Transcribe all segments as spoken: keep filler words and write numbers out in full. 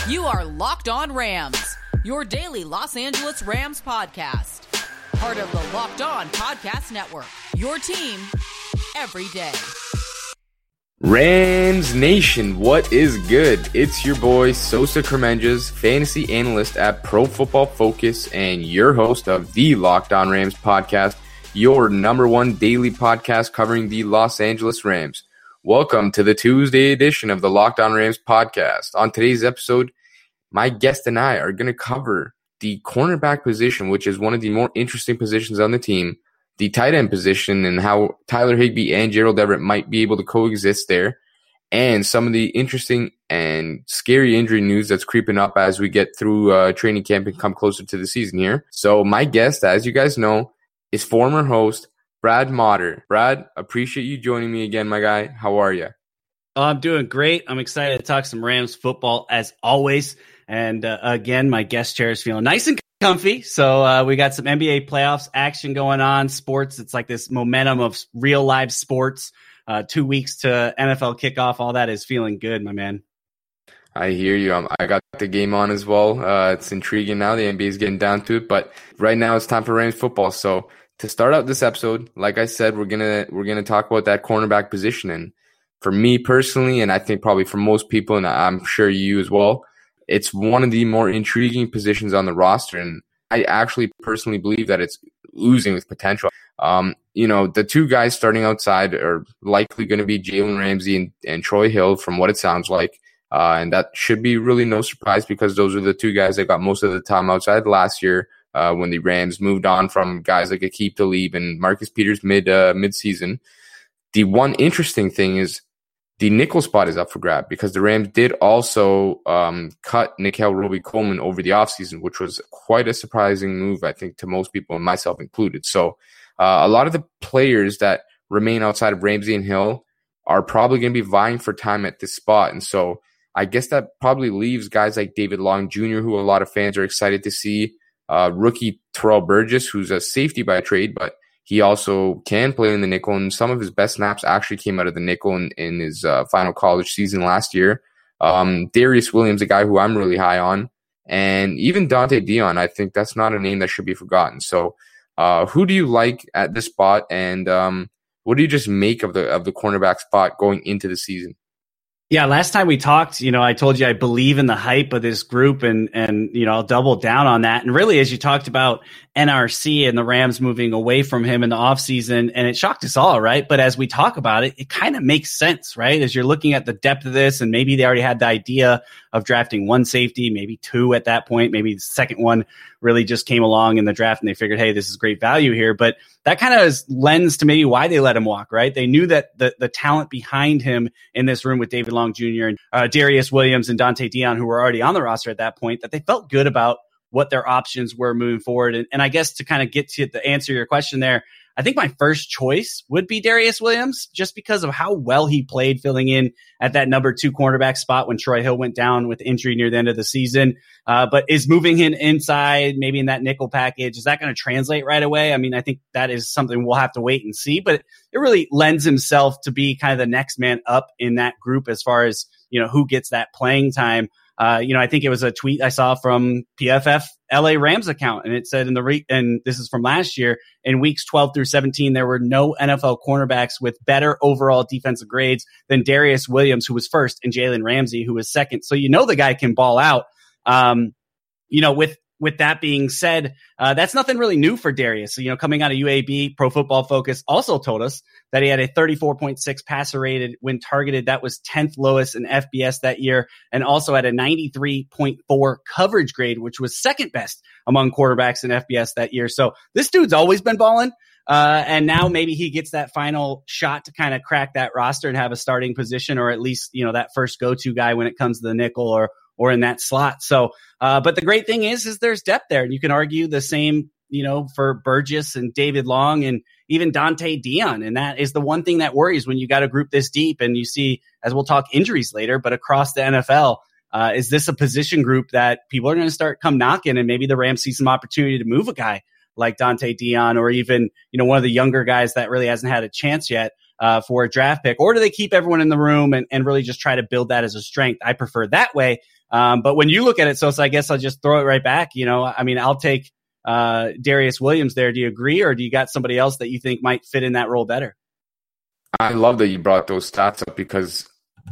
You are Locked On Rams, your daily Los Angeles Rams podcast. Part of the Locked On Podcast Network, your team every day. Rams Nation, what is good? It's your boy Sosa Kremenjas, fantasy analyst at Pro Football Focus and your host of the Locked On Rams podcast, your number one daily podcast covering the Los Angeles Rams. Welcome to the Tuesday edition of the Locked On Rams podcast. On today's episode, my guest and I are going to cover the cornerback position, which is one of the more interesting positions on the team, the tight end position and how Tyler Higbee and Gerald Everett might be able to coexist there, and some of the interesting and scary injury news that's creeping up as we get through uh, training camp and come closer to the season here. So my guest, as you guys know, is former host Brad Motter. Brad, appreciate you joining me again, my guy. How are you? Oh, I'm doing great. I'm excited to talk some Rams football as always. And uh, again, my guest chair is feeling nice and comfy. So uh, we got some N B A playoffs action going on. Sports, it's like this momentum of real live sports. Uh, two weeks to N F L kickoff. All that is feeling good, my man. I hear you. Um, I got the game on as well. Uh, it's intriguing now. The N B A is getting down to it. But right now it's time for Rams football. So to start out this episode, like I said, we're gonna we're gonna talk about that cornerback position. And for me personally, and I think probably for most people, and I'm sure you as well, it's one of the more intriguing positions on the roster, and I actually personally believe that it's oozing with potential. Um, you know, the two guys starting outside are likely going to be Jalen Ramsey and, and Troy Hill, from what it sounds like, uh, and that should be really no surprise because those are the two guys that got most of the time outside last year uh, when the Rams moved on from guys like Aqib Talib and Marcus Peters mid uh, mid season. The one interesting thing is the nickel spot is up for grab because the Rams did also um, cut Nickel Roby-Coleman over the offseason, which was quite a surprising move, I think, to most people, and myself included. So uh, a lot of the players that remain outside of Ramsey and Hill are probably going to be vying for time at this spot. And so I guess that probably leaves guys like David Long Junior, who a lot of fans are excited to see, uh, rookie Terrell Burgess, who's a safety by trade, but he also can play in the nickel, and some of his best snaps actually came out of the nickel in, in his uh, final college season last year. Um, Darius Williams, a guy who I'm really high on, and even Dante Dion. I think that's not a name that should be forgotten. So uh, who do you like at this spot, and um, what do you just make of the of the cornerback spot going into the season? Yeah, last time we talked, you know, I told you I believe in the hype of this group, and, and you know, I'll double down on that. And really, as you talked about N R C and the Rams moving away from him in the offseason, and it shocked us all, right? But as we talk about it, it kind of makes sense, right? As you're looking at the depth of this, and maybe they already had the idea of drafting one safety, maybe two at that point, maybe the second one really just came along in the draft and they figured, hey, this is great value here. But that kind of lends to maybe why they let him walk, right? They knew that the, the talent behind him in this room with David Long Junior and uh, Darius Williams and Dante Dion, who were already on the roster at that point, that they felt good about what their options were moving forward. And, and I guess to kind of get to the answer to your question there, I think my first choice would be Darius Williams, just because of how well he played filling in at that number two cornerback spot when Troy Hill went down with injury near the end of the season. Uh, but is moving him inside, maybe in that nickel package, is that going to translate right away? I mean, I think that is something we'll have to wait and see, but it really lends himself to be kind of the next man up in that group as far as, you know, who gets that playing time. Uh, you know, I think it was a tweet I saw from P F F L A Rams account, and it said in the re- and this is from last year, in weeks twelve through seventeen, there were no N F L cornerbacks with better overall defensive grades than Darius Williams, who was first, and Jalen Ramsey, who was second. So you know the guy can ball out. Um, you know, with With that being said, uh, that's nothing really new for Darius. So, you know, coming out of U A B, Pro Football Focus also told us that he had a thirty-four point six passer rated when targeted. That was tenth lowest in F B S that year, and also had a ninety-three point four coverage grade, which was second best among quarterbacks in F B S that year. So this dude's always been balling. Uh, and now maybe he gets that final shot to kind of crack that roster and have a starting position, or at least, you know, that first go-to guy when it comes to the nickel or or in that slot. So, uh, but the great thing is, is there's depth there, and you can argue the same, you know, for Burgess and David Long and even Dante Dion. And that is the one thing that worries when you got a group this deep and you see, as we'll talk injuries later, but across the N F L, uh, is this a position group that people are going to start come knocking, and maybe the Rams see some opportunity to move a guy like Dante Dion, or even, you know, one of the younger guys that really hasn't had a chance yet. uh, for a draft pick, or do they keep everyone in the room and, and really just try to build that as a strength? I prefer that way. Um, but when you look at it, so, so I guess I'll just throw it right back. You know, I mean, I'll take uh, Darius Williams there. Do you agree, or do you got somebody else that you think might fit in that role better? I love that you brought those stats up because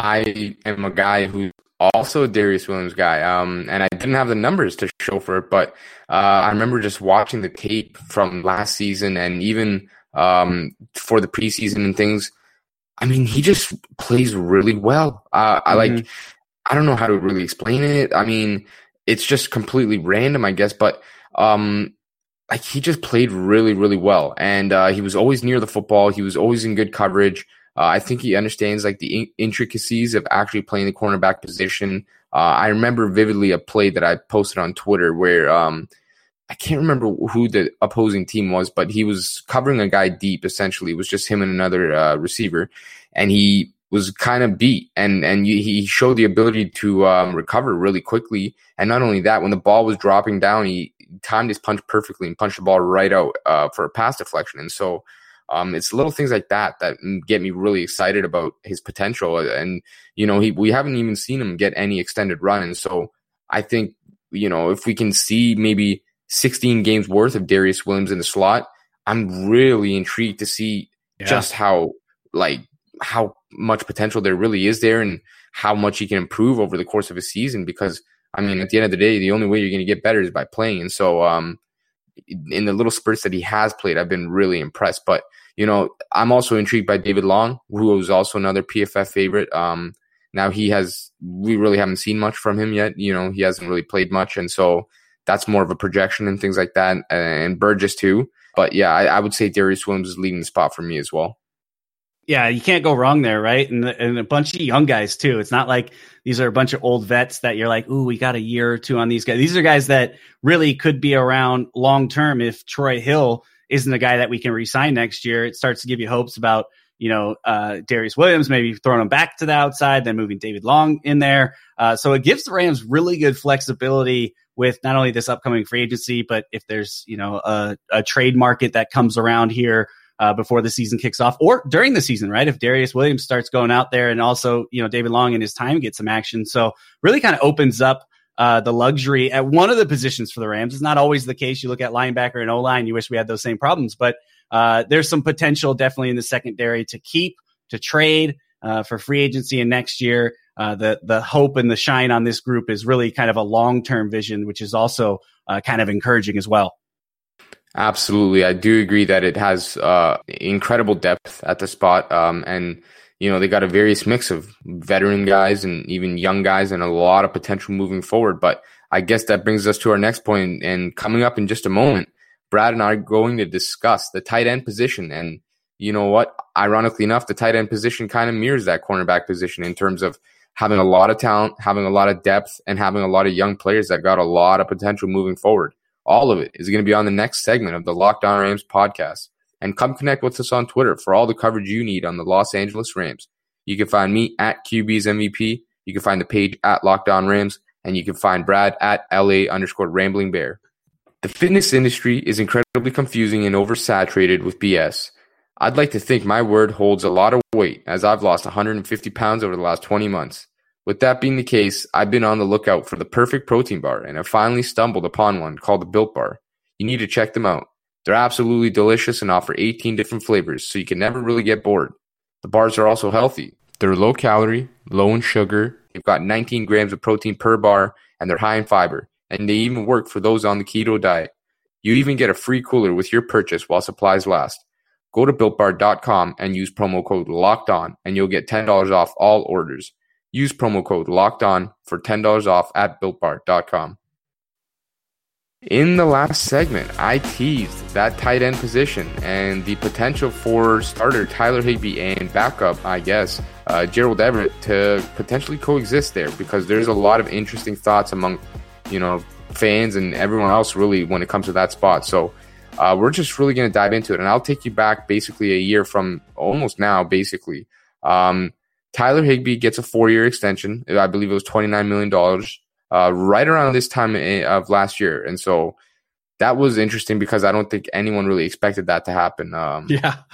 I am a guy who's also a Darius Williams guy. Um, and I didn't have the numbers to show for it, but uh, I remember just watching the tape from last season and even um, for the preseason and things. I mean, he just plays really well. Uh, I Mm-hmm. like, I don't know how to really explain it. I mean, it's just completely random, I guess, but um, like he just played really, really well. And uh, he was always near the football. He was always in good coverage. Uh, I think he understands like the in- intricacies of actually playing the cornerback position. Uh, I remember vividly a play that I posted on Twitter where um, I can't remember who the opposing team was, but he was covering a guy deep. Essentially, it was just him and another uh, receiver, and he was kind of beat, and and he showed the ability to um, recover really quickly. And not only that, when the ball was dropping down, he timed his punch perfectly and punched the ball right out uh, for a pass deflection. And so. Um, it's little things like that that get me really excited about his potential. And, you know, he, we haven't even seen him get any extended run. And so I think, you know, if we can see maybe sixteen games worth of Darius Williams in the slot, I'm really intrigued to see yeah. just how, like, how much potential there really is there and how much he can improve over the course of a season. Because, I mean, at the end of the day, the only way you're going to get better is by playing. And so, um, in the little spurts that he has played, I've been really impressed. But, you know, I'm also intrigued by David Long, who was also another P F F favorite. Um, now he has, we really haven't seen much from him yet. You know, he hasn't really played much. And so that's more of a projection and things like that. And Burgess too. But yeah, I, I would say Darius Williams is leading the spot for me as well. Yeah, you can't go wrong there, right? And, and a bunch of young guys too. It's not like these are a bunch of old vets that you're like, ooh, we got a year or two on these guys. These are guys that really could be around long term. If Troy Hill isn't a guy that we can re-sign next year, it starts to give you hopes about, you know, uh, Darius Williams, maybe throwing him back to the outside, then moving David Long in there. Uh, so it gives the Rams really good flexibility with not only this upcoming free agency, but if there's, you know, a, a trade market that comes around here Uh, before the season kicks off or during the season, right? If Darius Williams starts going out there and also, you know, David Long in his time gets some action. So really kind of opens up uh, the luxury at one of the positions for the Rams. It's not always the case. You look at linebacker and O-line, you wish we had those same problems, but uh, there's some potential definitely in the secondary to keep, to trade uh, for free agency and next year. Uh, the, the hope and the shine on this group is really kind of a long-term vision, which is also uh, kind of encouraging as well. Absolutely. I do agree that it has uh, incredible depth at the spot. Um, and, you know, they got a various mix of veteran guys and even young guys and a lot of potential moving forward. But I guess that brings us to our next point. And coming up in just a moment, Brad and I are going to discuss the tight end position. And you know what? Ironically enough, the tight end position kind of mirrors that cornerback position in terms of having a lot of talent, having a lot of depth, and having a lot of young players that got a lot of potential moving forward. All of it is going to be on the next segment of the Locked On Rams podcast. And come connect with us on Twitter for all the coverage you need on the Los Angeles Rams. You can find me at Q B's M V P. You can find the page at Locked On Rams. And you can find Brad at L A underscore Rambling Bear. The fitness industry is incredibly confusing and oversaturated with B S. I'd like to think my word holds a lot of weight as I've lost one hundred fifty pounds over the last twenty months. With that being the case, I've been on the lookout for the perfect protein bar, and I finally stumbled upon one called the Built Bar. You need to check them out. They're absolutely delicious and offer eighteen different flavors, so you can never really get bored. The bars are also healthy. They're low calorie, low in sugar. They've got nineteen grams of protein per bar, and they're high in fiber. And they even work for those on the keto diet. You even get a free cooler with your purchase while supplies last. Go to built bar dot com and use promo code LOCKEDON, and you'll get ten dollars off all orders. Use promo code LOCKEDON for ten dollars off at built bar dot com. In the last segment, I teased that tight end position and the potential for starter Tyler Higbee and backup, I guess, uh, Gerald Everett to potentially coexist there, because there's a lot of interesting thoughts among, you know, fans and everyone else really when it comes to that spot. So uh, we're just really going to dive into it, and I'll take you back basically a year from almost now, basically. Um, Tyler Higbee gets a four-year extension. I believe it was twenty-nine million dollars uh, right around this time of last year. And so that was interesting because I don't think anyone really expected that to happen. Um, yeah.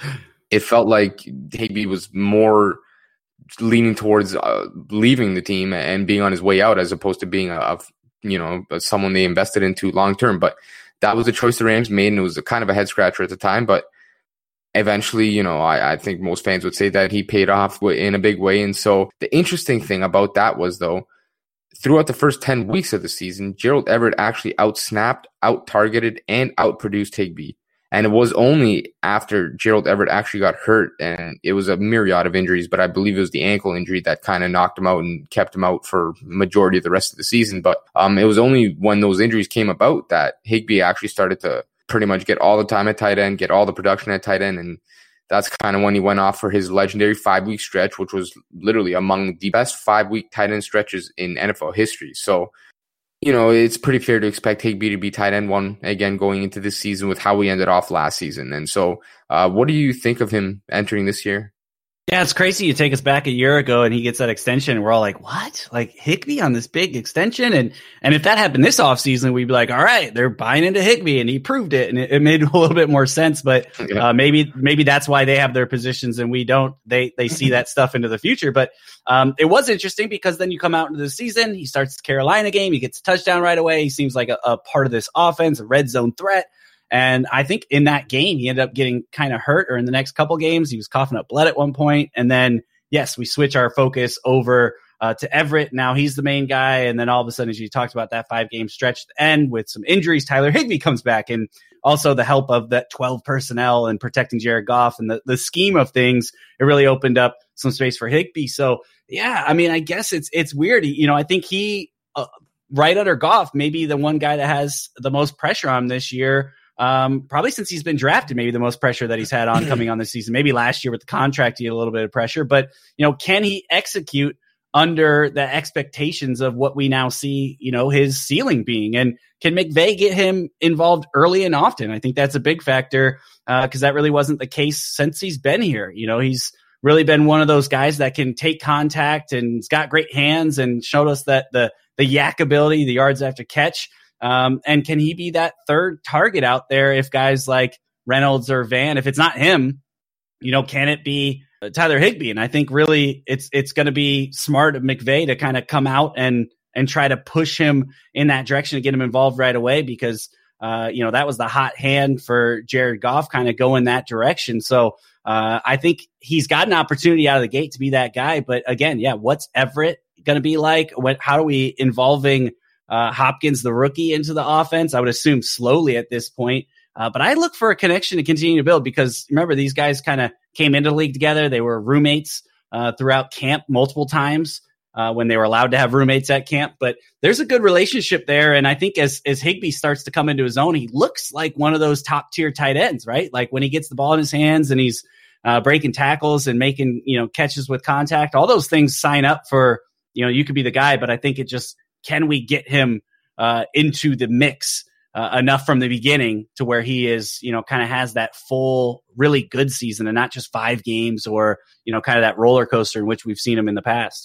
it felt like Higbee was more leaning towards uh, leaving the team and being on his way out, as opposed to being a, a you know someone they invested into long term. But that was a choice the Rams made, and it was a kind of a head scratcher at the time. But eventually, you know, I, I think most fans would say that he paid off in a big way. And so the interesting thing about that was, though, throughout the first ten weeks of the season, Gerald Everett actually outsnapped, out-targeted, and outproduced Higbee. And it was only after Gerald Everett actually got hurt, and it was a myriad of injuries, but I believe it was the ankle injury that kind of knocked him out and kept him out for majority of the rest of the season. But um, it was only when those injuries came about that Higbee actually started to pretty much get all the time at tight end, get all the production at tight end, and that's kind of when he went off for his legendary five-week stretch, which was literally among the best five-week tight end stretches in N F L history. So, you know, it's pretty fair to expect Higbee to be tight end one again going into this season with how we ended off last season. And so uh, what do you think of him entering this year? Yeah, it's crazy. You take us back a year ago and he gets that extension and we're all like, what? Like Higbee on this big extension? And and if that happened this offseason, we'd be like, all right, they're buying into Higbee, and he proved it. And it, it made a little bit more sense. But yeah. uh, maybe maybe that's why they have their positions and we don't. They they see that stuff into the future. But um, it was interesting because then you come out into the season, he starts the Carolina game, he gets a touchdown right away. He seems like a, a part of this offense, a red zone threat. And I think in that game, he ended up getting kind of hurt, or in the next couple games, he was coughing up blood at one point. And then, yes, we switch our focus over uh, to Everett. Now he's the main guy. And then all of a sudden, as you talked about that five game stretch at the end with some injuries, Tyler Higbee comes back, and also the help of that twelve personnel and protecting Jared Goff and the, the scheme of things, it really opened up some space for Higbee. So, yeah, I mean, I guess it's, it's weird. You know, I think he, uh, right under Goff, maybe the one guy that has the most pressure on him this year. Um, probably since he's been drafted, maybe the most pressure that he's had on coming on this season. Maybe last year with the contract, he had a little bit of pressure, but you know, can he execute under the expectations of what we now see, you know, his ceiling being? And can McVay get him involved early and often? I think that's a big factor, uh, cause that really wasn't the case since he's been here. You know, he's really been one of those guys that can take contact and he's got great hands and showed us that the, the yak ability, the yards after catch. Um, and can he be that third target out there if guys like Reynolds or Van, if it's not him, you know, can it be Tyler Higbee? And I think really it's it's going to be smart of McVay to kind of come out and and try to push him in that direction to get him involved right away, because, uh, you know, that was the hot hand for Jared Goff, kind of go in that direction. So uh, I think he's got an opportunity out of the gate to be that guy. But again, yeah, what's Everett going to be like? What, how are we involving Uh, Hopkins, the rookie, into the offense? I would assume slowly at this point. Uh, but I look for a connection to continue to build, because remember, these guys kind of came into the league together. They were roommates uh, throughout camp multiple times uh, when they were allowed to have roommates at camp. But there's a good relationship there. And I think as, as Higbee starts to come into his own, he looks like one of those top tier tight ends, right? Like when he gets the ball in his hands and he's uh, breaking tackles and making, you know, catches with contact, all those things sign up for, you know, you could be the guy. But I think it just, can we get him uh, into the mix uh, enough from the beginning to where he is, you know, kind of has that full, really good season and not just five games or, you know, kind of that roller coaster in which we've seen him in the past?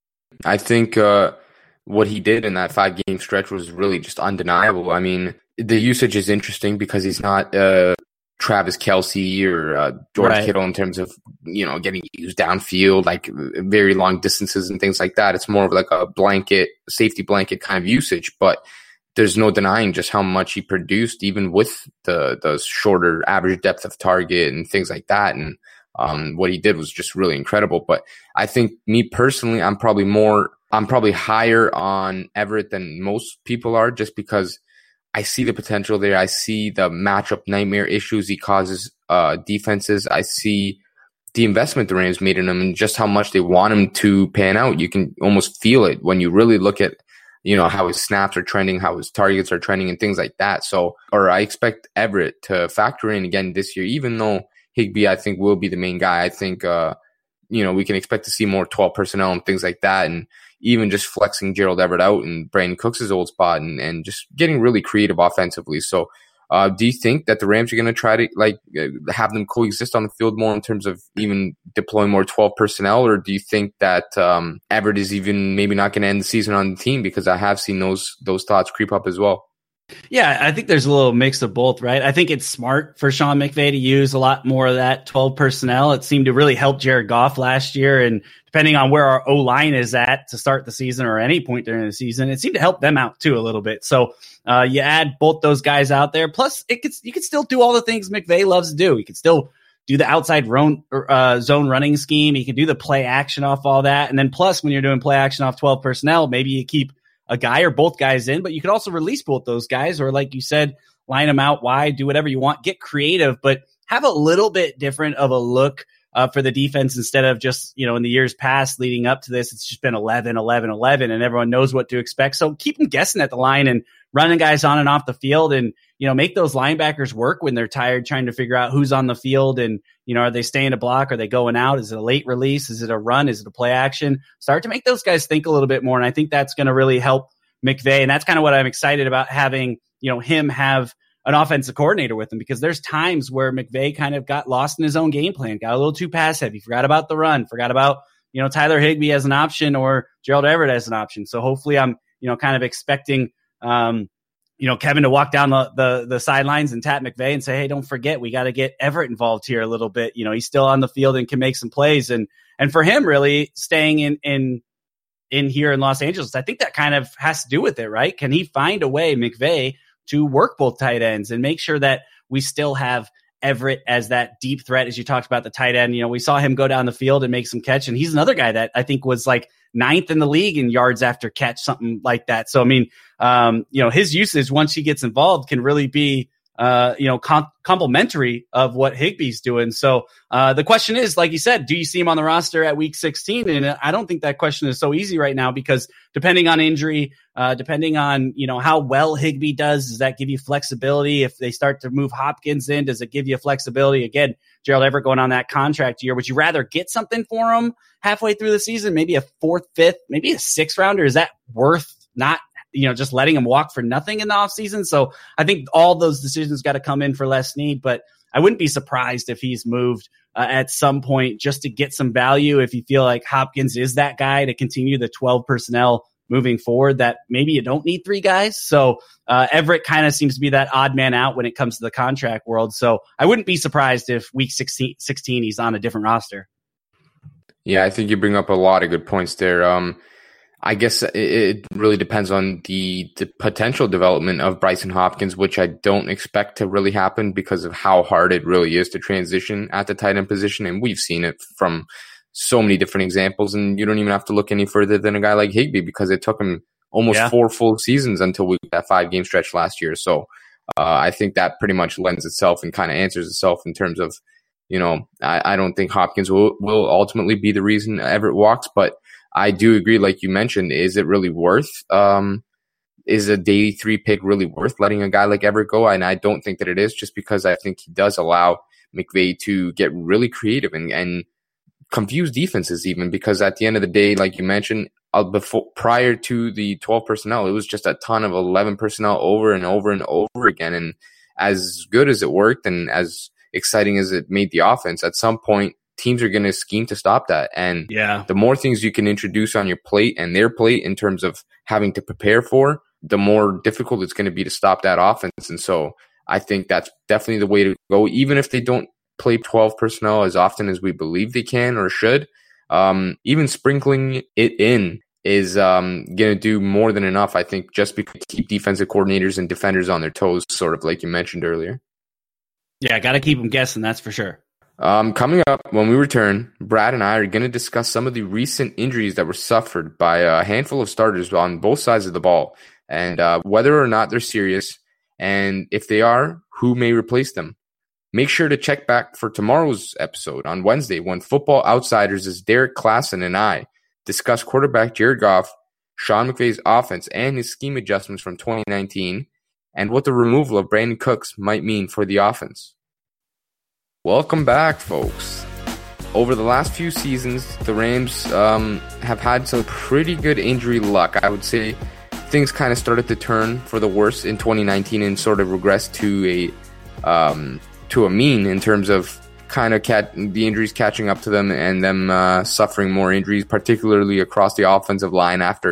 I think uh, what he did in that five game stretch was really just undeniable. I mean, the usage is interesting because he's not uh, Travis Kelce or uh, George right. Kittle in terms of, you know, getting used downfield, like very long distances and things like that. It's more of like a blanket, safety blanket kind of usage, but there's no denying just how much he produced, even with the, the shorter average depth of target and things like that. And um, what he did was just really incredible. But I think me personally, I'm probably more, I'm probably higher on Everett than most people are, just because I see the potential there. I see the matchup nightmare issues he causes uh, defenses. I see the investment the Rams made in him and just how much they want him to pan out. You can almost feel it when you really look at, you know, how his snaps are trending, how his targets are trending and things like that. So, or I expect Everett to factor in again this year, even though Higbee, I think, will be the main guy. I think, uh, you know, we can expect to see more twelve personnel and things like that. And even just flexing Gerald Everett out and Brandon Cooks' old spot and, and just getting really creative offensively. So uh, do you think that the Rams are going to try to like have them coexist on the field more in terms of even deploying more twelve personnel? Or do you think that um, Everett is even maybe not going to end the season on the team? Because I have seen those those thoughts creep up as well. Yeah, I think there's a little mix of both, right? I think it's smart for Sean McVay to use a lot more of that twelve personnel. It seemed to really help Jared Goff last year. And depending on where our O-line is at to start the season or any point during the season, it seemed to help them out too a little bit. So uh, you add both those guys out there. Plus, it could, you can still do all the things McVay loves to do. You can still do the outside run, uh, zone running scheme. You can do the play action off all that. And then plus, when you're doing play action off twelve personnel, maybe you keep a guy or both guys in, but you could also release both those guys, or like you said, line them out wide, do whatever you want, get creative, but have a little bit different of a look uh, for the defense instead of just, you know, in the years past leading up to this, it's just been eleven, eleven, eleven, and everyone knows what to expect. So keep them guessing at the line and running guys on and off the field, and, you know, make those linebackers work when they're tired trying to figure out who's on the field and, you know, are they staying to block? Are they going out? Is it a late release? Is it a run? Is it a play action? Start to make those guys think a little bit more. And I think that's going to really help McVay. And that's kind of what I'm excited about, having, you know, him have an offensive coordinator with him, because there's times where McVay kind of got lost in his own game plan, got a little too pass heavy, forgot about the run, forgot about, you know, Tyler Higbee as an option or Gerald Everett as an option. So hopefully I'm, you know, kind of expecting, um, you know, Kevin to walk down the, the, the sidelines and tap McVay and say, hey, don't forget, we got to get Everett involved here a little bit. You know, he's still on the field and can make some plays. And, and for him really staying in, in, in here in Los Angeles, I think that kind of has to do with it, right? Can he find a way, McVay, to work both tight ends and make sure that we still have Everett as that deep threat, as you talked about the tight end? You know, we saw him go down the field and make some catch, and he's another guy that I think was like ninth in the league in yards after catch, something like that. So, I mean, um, you know, his usage once he gets involved can really be, uh, you know, com- complementary of what Higbee's doing. So uh, the question is, like you said, do you see him on the roster at week sixteen? And I don't think that question is so easy right now, because depending on injury, uh, depending on, you know, how well Higbee does, does that give you flexibility? If they start to move Hopkins in, does it give you flexibility? Again, Gerald Everett going on that contract year. Would you rather get something for him halfway through the season? Maybe a fourth, fifth, maybe a sixth rounder? Is that worth not, you know, just letting him walk for nothing in the offseason? So I think all those decisions got to come in for Les Snead, but I wouldn't be surprised if he's moved uh, at some point just to get some value. If you feel like Hopkins is that guy to continue the twelve personnel moving forward, that maybe you don't need three guys. So uh, Everett kind of seems to be that odd man out when it comes to the contract world. So I wouldn't be surprised if week sixteen, sixteen he's on a different roster. Yeah, I think you bring up a lot of good points there. Um, I guess it really depends on the, the potential development of Brycen Hopkins, which I don't expect to really happen because of how hard it really is to transition at the tight end position. And we've seen it from so many different examples, and you don't even have to look any further than a guy like Higbee, because it took him almost yeah. four full seasons until we that five game stretch last year. So uh, I think that pretty much lends itself and kind of answers itself in terms of, you know, I, I don't think Hopkins will, will ultimately be the reason Everett walks, but I do agree, like you mentioned, is it really worth, um, is a day three pick really worth letting a guy like Everett go? And I don't think that it is, just because I think he does allow McVay to get really creative and, and confuse defenses even, because at the end of the day, like you mentioned, uh, before prior to the twelve personnel, it was just a ton of eleven personnel over and over and over again. And as good as it worked and as exciting as it made the offense, at some point, teams are going to scheme to stop that. And yeah. the more things you can introduce on your plate and their plate in terms of having to prepare for, the more difficult it's going to be to stop that offense. And so I think that's definitely the way to go, even if they don't play twelve personnel as often as we believe they can or should. Um, even sprinkling it in is um, going to do more than enough, I think, just because keep defensive coordinators and defenders on their toes, sort of like you mentioned earlier. Yeah, got to keep them guessing, that's for sure. Um, coming up, when we return, Brad and I are going to discuss some of the recent injuries that were suffered by a handful of starters on both sides of the ball, and uh, whether or not they're serious, and if they are, who may replace them. Make sure to check back for tomorrow's episode on Wednesday, when Football Outsiders' Derek Klassen and I discuss quarterback Jared Goff, Sean McVay's offense and his scheme adjustments from twenty nineteen, and what the removal of Brandon Cooks might mean for the offense. Welcome back, folks. Over the last few seasons, the Rams um, have had some pretty good injury luck. I would say things kind of started to turn for the worse in twenty nineteen and sort of regressed to a um, to a mean in terms of kind of cat- the injuries catching up to them and them uh, suffering more injuries, particularly across the offensive line after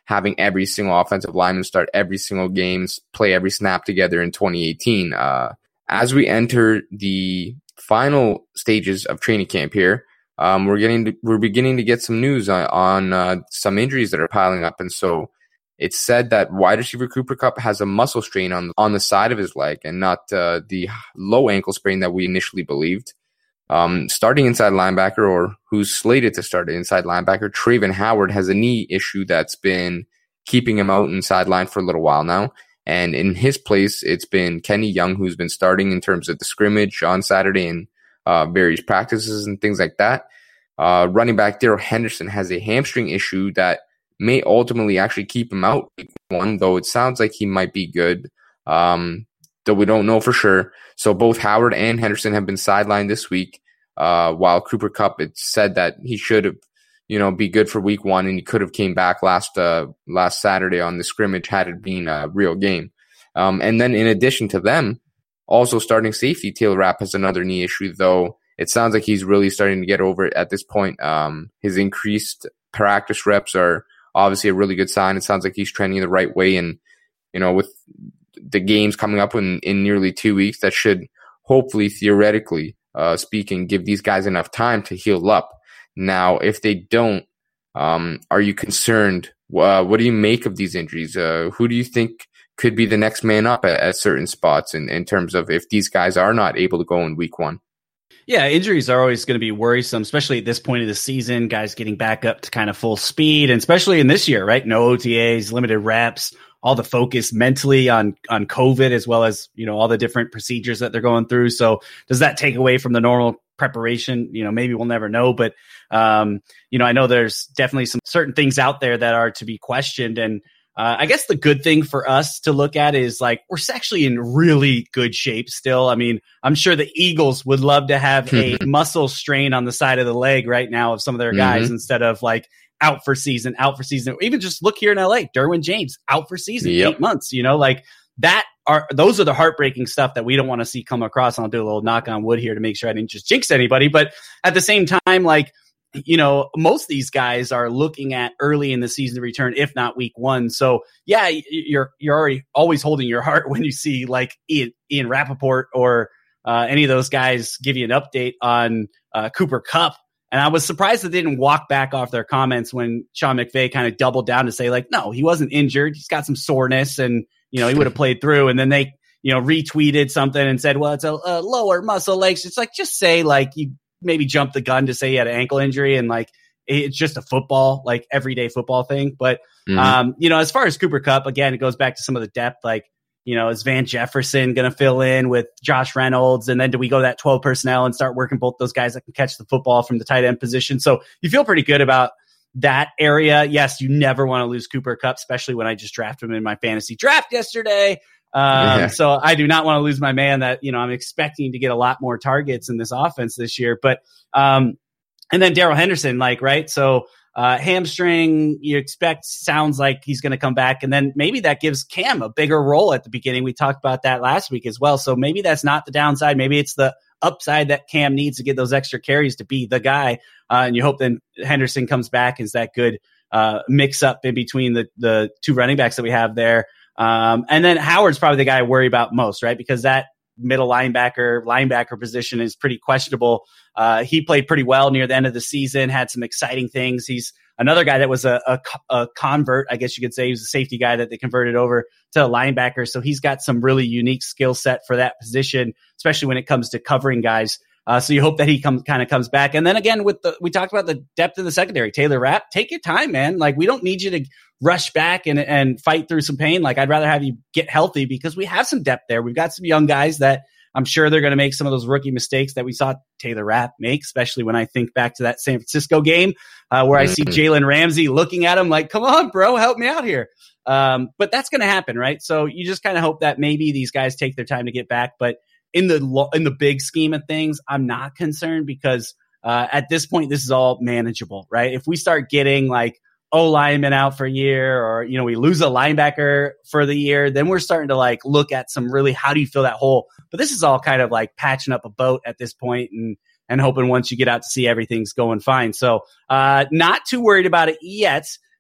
having every single offensive lineman start every single game, play every snap together in twenty eighteen. Uh, as we enter the final stages of training camp here, um, we're getting to, we're beginning to get some news on, on uh, some injuries that are piling up, and so it's said that wide receiver Cooper Kupp has a muscle strain on on the side of his leg and not uh, the low ankle sprain that we initially believed. Um, starting inside linebacker, or who's slated to start inside linebacker, Travin Howard has a knee issue that's been keeping him out and sidelined for a little while now. And in his place, it's been Kenny Young, who's been starting in terms of the scrimmage on Saturday and uh, various practices and things like that. Uh, running back Darrell Henderson has a hamstring issue that may ultimately actually keep him out week one, though it sounds like he might be good, um, though we don't know for sure. So both Howard and Henderson have been sidelined this week, uh, while Cooper Kupp, it's said that he should have, you know, be good for week one, and he could have came back last uh, last Saturday on the scrimmage had it been a real game. Um, and then in addition to them, also starting safety Taylor Rapp has another knee issue, though it sounds like he's really starting to get over it at this point. Um, his increased practice reps are obviously a really good sign. It sounds like he's trending the right way, and you know, with the games coming up in, in nearly two weeks, that should hopefully, theoretically uh, speaking, give these guys enough time to heal up. Now, if they don't, um, are you concerned? Uh, what do you make of these injuries? Uh, who do you think could be the next man up at, at certain spots in, in terms of if these guys are not able to go in week one? Yeah, injuries are always going to be worrisome, especially at this point of the season, guys getting back up to kind of full speed, and especially in this year, right? No O T As, limited reps, all the focus mentally on, on COVID, as well as, you know, all the different procedures that they're going through. So does that take away from the normal preparation? You know, maybe we'll never know, but, um, you know, I know there's definitely some certain things out there that are to be questioned. And, Uh, I guess the good thing for us to look at is like, we're actually in really good shape still. I mean, I'm sure the Eagles would love to have a muscle strain on the side of the leg right now of some of their guys mm-hmm. instead of like out for season, out for season. Even just look here in L A, Derwin James out for season, yep. eight months, you know, like that are, those are the heartbreaking stuff that we don't want to see come across. And I'll do a little knock on wood here to make sure I didn't just jinx anybody. But at the same time, like, you know, most of these guys are looking at early in the season to return, if not week one. So yeah, you're, you're already always holding your heart when you see like Ian, Ian Rappaport or uh, any of those guys give you an update on uh, Cooper Kupp. And I was surprised that they didn't walk back off their comments when Sean McVay kind of doubled down to say like, no, he wasn't injured. He's got some soreness and, you know, he would have played through. And then they, you know, retweeted something and said, well, it's a, a lower muscle legs. It's like, just say like you maybe jump the gun to say he had an ankle injury and like it's just a football, like everyday football thing. But, mm-hmm. um, you know, as far as Cooper Kupp, again, it goes back to some of the depth, like, you know, is Van Jefferson going to fill in with Josh Reynolds? And then do we go that twelve personnel and start working both those guys that can catch the football from the tight end position? So you feel pretty good about that area. Yes, you never want to lose Cooper Kupp, especially when I just drafted him in my fantasy draft yesterday. Um, yeah. So I do not want to lose my man that, you know, I'm expecting to get a lot more targets in this offense this year. But, um, and then Darrell Henderson, like, right. So, uh, hamstring, you expect, sounds like he's going to come back. And then maybe that gives Cam a bigger role at the beginning. We talked about that last week as well. So maybe that's not the downside. Maybe it's the upside that Cam needs to get those extra carries to be the guy. Uh, and you hope then Henderson comes back as that good, uh, mix up in between the, the two running backs that we have there. Um, and then Howard's probably the guy I worry about most, right? Because that middle linebacker, linebacker position is pretty questionable. Uh, he played pretty well near the end of the season, had some exciting things. He's another guy that was a, a, a convert, I guess you could say. He was a safety guy that they converted over to a linebacker. So he's got some really unique skill set for that position, especially when it comes to covering guys. Uh, so you hope that he comes kind of comes back. And then again, with the, we talked about the depth of the secondary, Taylor Rapp, take your time, man. Like we don't need you to rush back and, and fight through some pain. Like I'd rather have you get healthy because we have some depth there. We've got some young guys that I'm sure they're going to make some of those rookie mistakes that we saw Taylor Rapp make, especially when I think back to that San Francisco game uh, where I see Jalen Ramsey looking at him like, come on, bro, help me out here. Um, but that's going to happen, right? So you just kind of hope that maybe these guys take their time to get back. But in the lo- in the big scheme of things, I'm not concerned because uh, at this point, this is all manageable, right? If we start getting like O lineman out for a year, or, you know, we lose a linebacker for the year, then we're starting to like look at some really, how do you fill that hole? But this is all kind of like patching up a boat at this point and, and hoping once you get out to see everything's going fine. So uh, not too worried about it yet.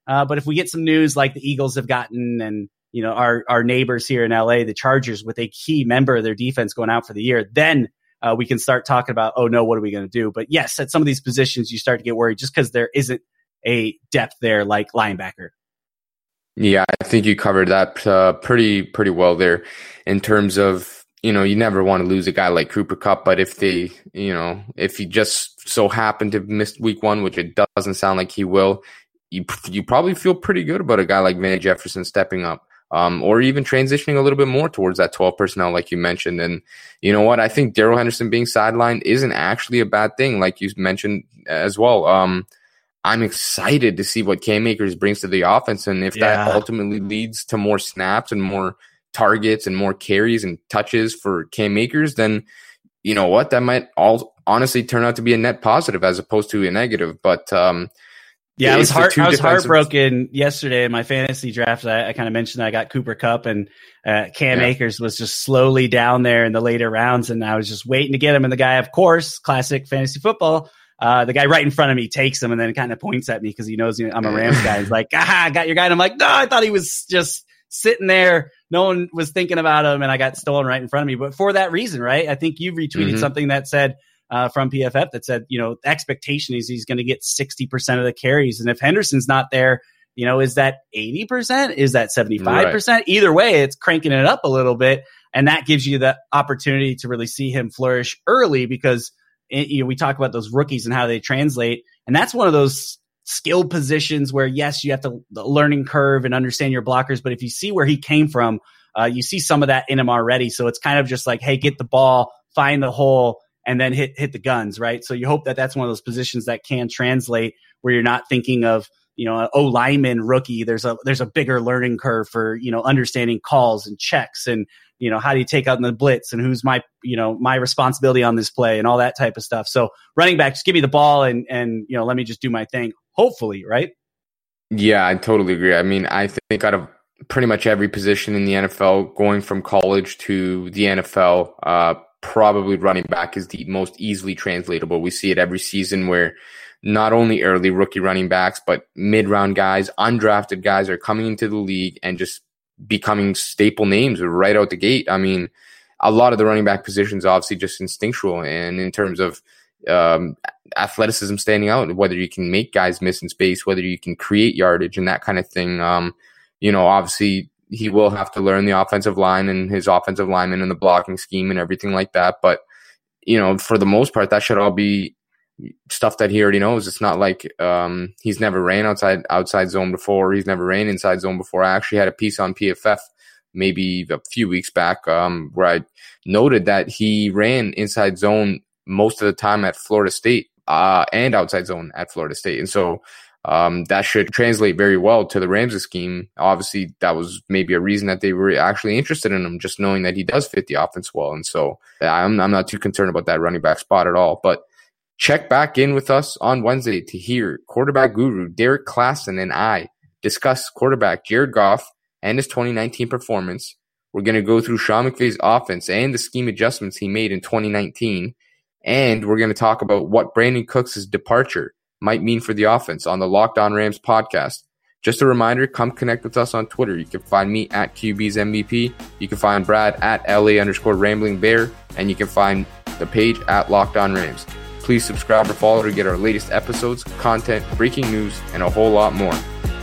Uh, but if we get some news like the Eagles have gotten, and you know our our neighbors here in L A, the Chargers, with a key member of their defense going out for the year, then uh, we can start talking about, oh no, what are we going to do? But yes, at some of these positions, you start to get worried just because there isn't a depth there like linebacker. Yeah, I think you covered that uh, pretty pretty well there in terms of, you know, you never want to lose a guy like Cooper Kupp, but if they, you know, if he just so happened to miss week one, which it doesn't sound like he will, you you probably feel pretty good about a guy like Van Jefferson stepping up, um, or even transitioning a little bit more towards that twelve personnel like you mentioned. And you know what? I think Darrell Henderson being sidelined isn't actually a bad thing, like you mentioned as well. Um, I'm excited to see what Cam Akers brings to the offense, and if yeah. that ultimately leads to more snaps and more targets and more carries and touches for Cam Akers, then you know what? That might all honestly turn out to be a net positive as opposed to a negative. But um, yeah, I was heart, I was defensive... heartbroken yesterday in my fantasy draft. I, I kind of mentioned that I got Cooper Kupp, and uh, Cam yeah. Akers was just slowly down there in the later rounds, and I was just waiting to get him. And the guy, of course, classic fantasy football. Uh, the guy right in front of me takes him and then kind of points at me because he knows I'm a Rams guy. He's like, ah, I got your guy. And I'm like, no, I thought he was just sitting there. No one was thinking about him, and I got stolen right in front of me. But for that reason, right? I think you retweeted mm-hmm. something that said uh, from P F F that said, you know, the expectation is he's going to get sixty percent of the carries. And if Henderson's not there, you know, is that eighty percent? Is that seventy-five percent? Right. Either way, it's cranking it up a little bit. And that gives you the opportunity to really see him flourish early because It, you know, we talk about those rookies and how they translate. And that's one of those skill positions where, yes, you have to the learning curve and understand your blockers. But if you see where he came from, uh, you see some of that in him already. So it's kind of just like, hey, get the ball, find the hole, and then hit hit the guns, right? So you hope that that's one of those positions that can translate where you're not thinking of, you know, an O lineman rookie. There's a there's a bigger learning curve for, you know, understanding calls and checks and, you know, how do you take out in the blitz and who's my, you know, my responsibility on this play and all that type of stuff. So running back, just give me the ball and, and, you know, let me just do my thing. Hopefully, right? Yeah, I totally agree. I mean, I think out of pretty much every position in the N F L, going from college to the N F L, uh, probably running back is the most easily translatable. We see it every season where not only early rookie running backs, but mid-round guys, undrafted guys are coming into the league and just becoming staple names right out the gate. I mean, a lot of the running back positions obviously just instinctual, and in terms of um, athleticism standing out, whether you can make guys miss in space, whether you can create yardage and that kind of thing. Um, you know, obviously he will have to learn the offensive line and his offensive lineman and the blocking scheme and everything like that. But, you know, for the most part, that should all be stuff that he already knows. It's not like um, he's never ran outside outside zone before. He's never ran inside zone before. I actually had a piece on P F F maybe a few weeks back um, where I noted that he ran inside zone most of the time at Florida State uh, and outside zone at Florida State. And so um, that should translate very well to the Rams' scheme. Obviously, that was maybe a reason that they were actually interested in him, just knowing that he does fit the offense well. And so I'm, I'm not too concerned about that running back spot at all. But check back in with us on Wednesday to hear quarterback guru Derek Klassen and I discuss quarterback Jared Goff and his twenty nineteen performance. We're going to go through Sean McVay's offense and the scheme adjustments he made in twenty nineteen. And we're going to talk about what Brandon Cooks' departure might mean for the offense on the Locked On Rams podcast. Just a reminder, come connect with us on Twitter. You can find me at Q B's M V P. You can find Brad at LA underscore Rambling Bear. And you can find the page at Locked On Rams. Please subscribe or follow to get our latest episodes, content, breaking news, and a whole lot more.